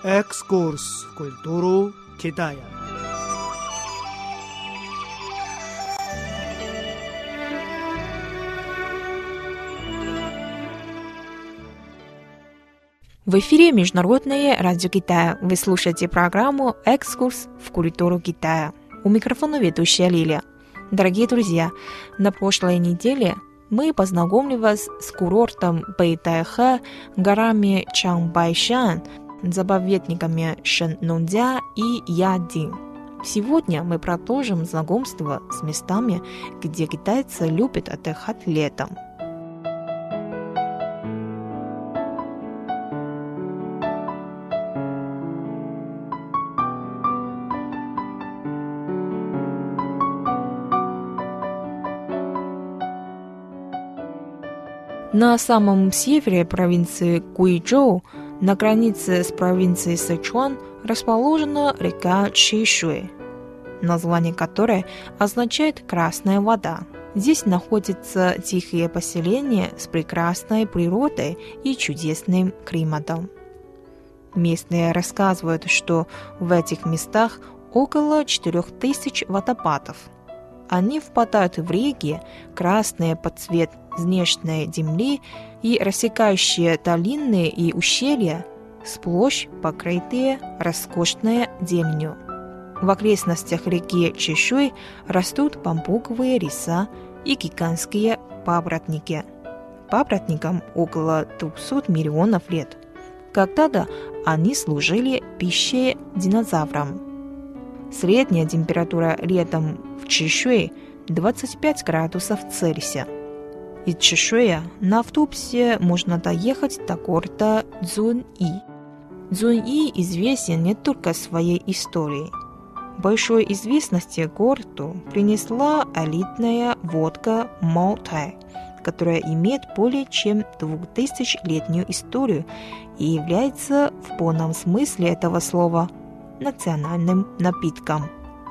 Экскурс в культуру Китая. В эфире Международное радио Китая. Вы слушаете программу «Экскурс в культуру Китая». У микрофона ведущая Лилия. Дорогие друзья, на прошлой неделе мы познакомили вас с курортом Бэйтайхэ, горами Чанбайшань, заповедниками Шэннундя и Ядин. Сегодня мы продолжим знакомство с местами, где китайцы любят отдыхать летом. На самом севере провинции Гуйчжоу, на границе с провинцией Сычуань, расположена река Чишуй, название которой означает «красная вода». Здесь находятся тихие поселения с прекрасной природой и чудесным климатом. Местные рассказывают, что в этих местах около 4000 водопадов. Они впадают в реки, красные под цвет внешней земли и рассекающие долины и ущелья, сплошь покрытые роскошной зеленью. В окрестностях реки Чишуй растут бамбуковые леса и гигантские папоротники. Папоротникам около 200 миллионов лет. Когда-то они служили пищей динозаврам. Средняя температура летом в Чишуе 25 градусов Цельсия. Из Чишуя на автобусе можно доехать до города Цзуньи. Цзуньи известен не только своей историей. Большой известности городу принесла элитная водка Маотай, которая имеет более чем 2000-летнюю историю и является в полном смысле этого слова национальным напитком.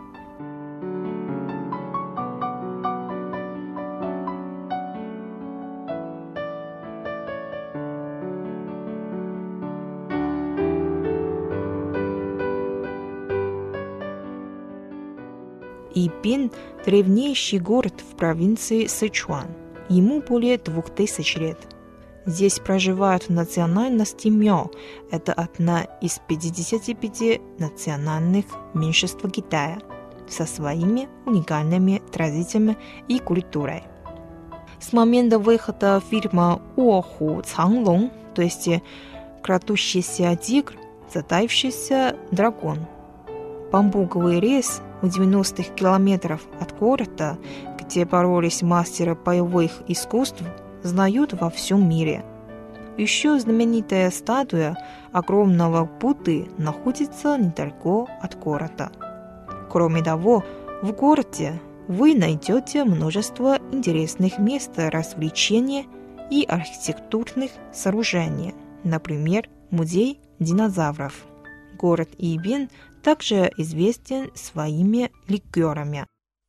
Ибин – древнейший город в провинции Сычуань. Ему более 2000 лет. Здесь проживают национальности Мьо. Это одна из 55 национальных меньшинств Китая со своими уникальными традициями и культурой. С момента выхода фильма «Уоху Цанлong», то есть «Крадущийся тигр», «Затаившийся дракон», бамбуковый лес в 90 километров от города, где боролись мастеры боевых искусств, знают во всем мире. Еще знаменитая статуя огромного Будды находится недалеко от города. Кроме того, в городе вы найдете множество интересных мест развлечения и архитектурных сооружений, например, музей динозавров. Город Ибин также известен своими ликерами.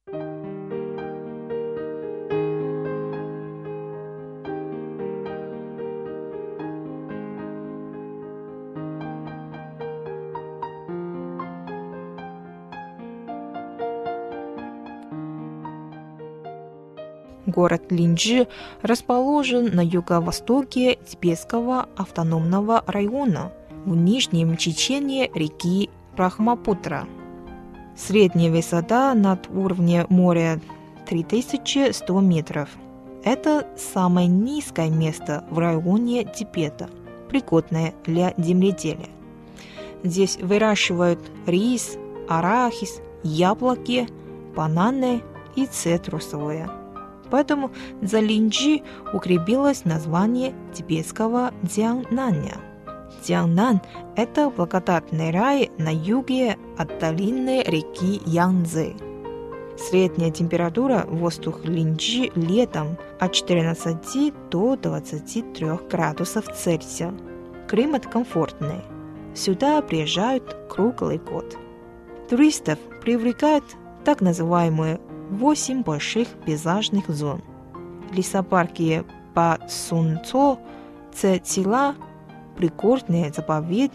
Город Линчжи расположен на юго-востоке Тибетского автономного района, в нижнем течении реки Брахмапутра. Средняя высота над уровнем моря 3100 метров. Это самое низкое место в районе Тибета, пригодное для земледелия. Здесь выращивают рис, арахис, яблоки, бананы и цитрусовые. Поэтому за Линчжи укрепилось название тибетского Цзянаня. Цзянань – это благодатный рай на юге от долины реки Янцзы. Средняя температура воздуха Линчжи летом от 14 до 23 градусов Цельсия. Климат комфортный. Сюда приезжают круглый год. Туристов привлекают так называемые 8 больших пейзажных зон. Лесопарки Ба Сунцо, Цетила, пригорный заповедник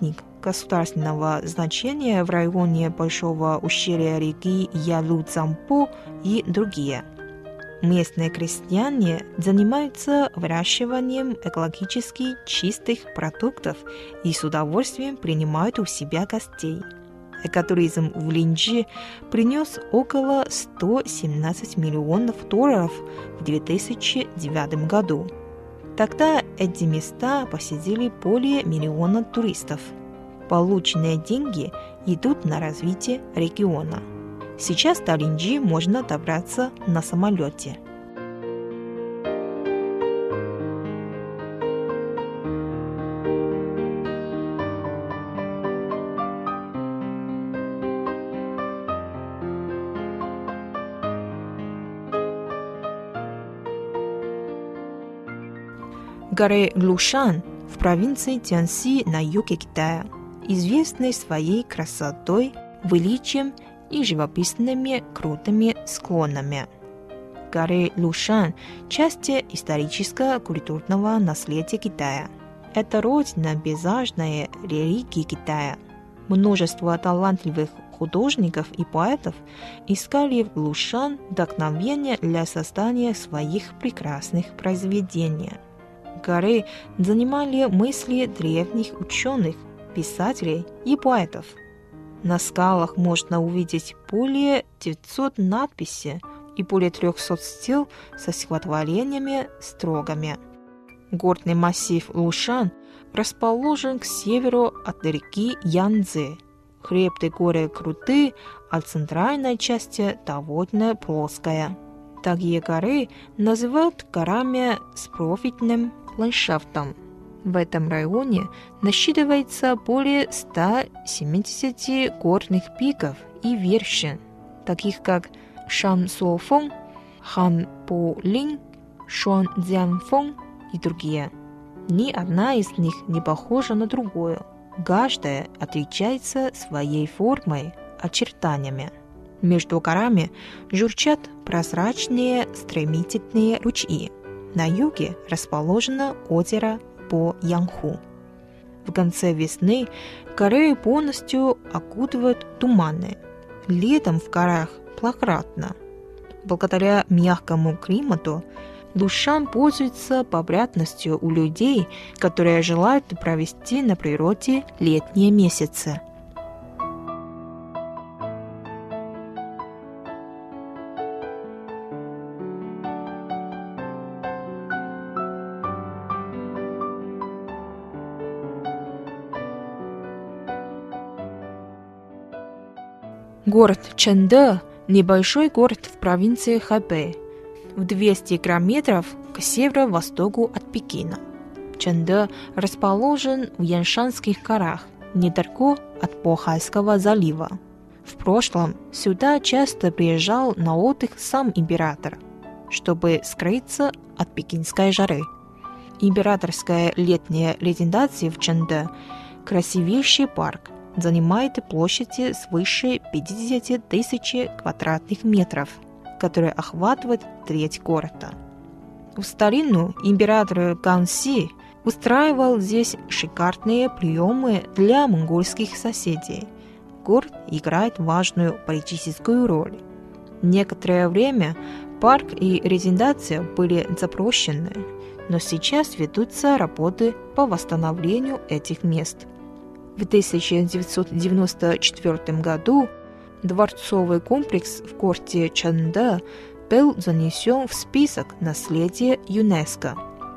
государственного значения в районе Большого ущелья реки Ялу-Цампо и другие. Местные крестьяне занимаются выращиванием экологически чистых продуктов и с удовольствием принимают у себя гостей. Экотуризм в Линджи принес около $117 миллионов в 2009 году. Тогда эти места посетили более 1 миллиона туристов. Полученные деньги идут на развитие региона. Сейчас до Линджи можно добраться на самолете. Горы Лушан в провинции Цзянси на юге Китая известны своей красотой, величием и живописными крутыми склонами. Горы Лушан – часть историческо-культурного наследия Китая. Это родина пейзажной религии Китая. Множество талантливых художников и поэтов искали в Лушан вдохновение для создания своих прекрасных произведений. Горы занимали мысли древних ученых, писателей и поэтов. На скалах можно увидеть более 900 надписей и более 300 стел со стихотворениями, строками. Горный массив Лушан расположен к северу от реки Янцзы. Хребты горы крутые, а центральная часть довольно плоская. Такие горы называют горами с профильным ландшафтом. В этом районе насчитывается более 170 горных пиков и вершин, таких как Шансофон, Ханпулин, Шуанцзянфон и другие. Ни одна из них не похожа на другую. Каждая отличается своей формой, очертаниями. Между горами журчат прозрачные стремительные ручьи. На юге расположено озеро По-Янху. В конце весны горы полностью окутывают туманы. Летом в горах прохладно. Благодаря мягкому климату Лушан пользуется популярностью у людей, которые желают провести на природе летние месяцы. Город Чэнде – небольшой город в провинции Хэбэй, в 200 километров к северо-востоку от Пекина. Чэнде расположен в Яншанских горах, недалеко от Бохайского залива. В прошлом сюда часто приезжал на отдых сам император, чтобы скрыться от пекинской жары. Императорская летняя резиденция в Чэнде – красивейший парк, занимает площади свыше 50 тысяч квадратных метров, которые охватывают треть города. В старину император Ганси устраивал здесь шикарные приемы для монгольских соседей. Город играет важную политическую роль. Некоторое время парк и резиденция были запущены, но сейчас ведутся работы по восстановлению этих мест. В 1994 году дворцовый комплекс в городе Чэнде был занесен в список наследия ЮНЕСКО.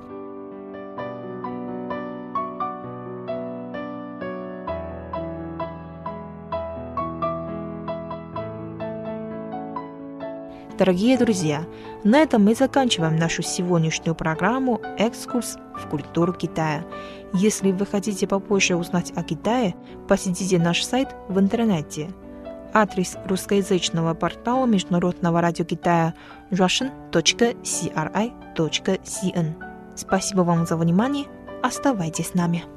Дорогие друзья, на этом мы заканчиваем нашу сегодняшнюю программу «Экскурс в культуру Китая». Если вы хотите побольше узнать о Китае, посетите наш сайт в интернете. Адрес русскоязычного портала Международного радио Китая russian.cri.cn. Спасибо вам за внимание. Оставайтесь с нами.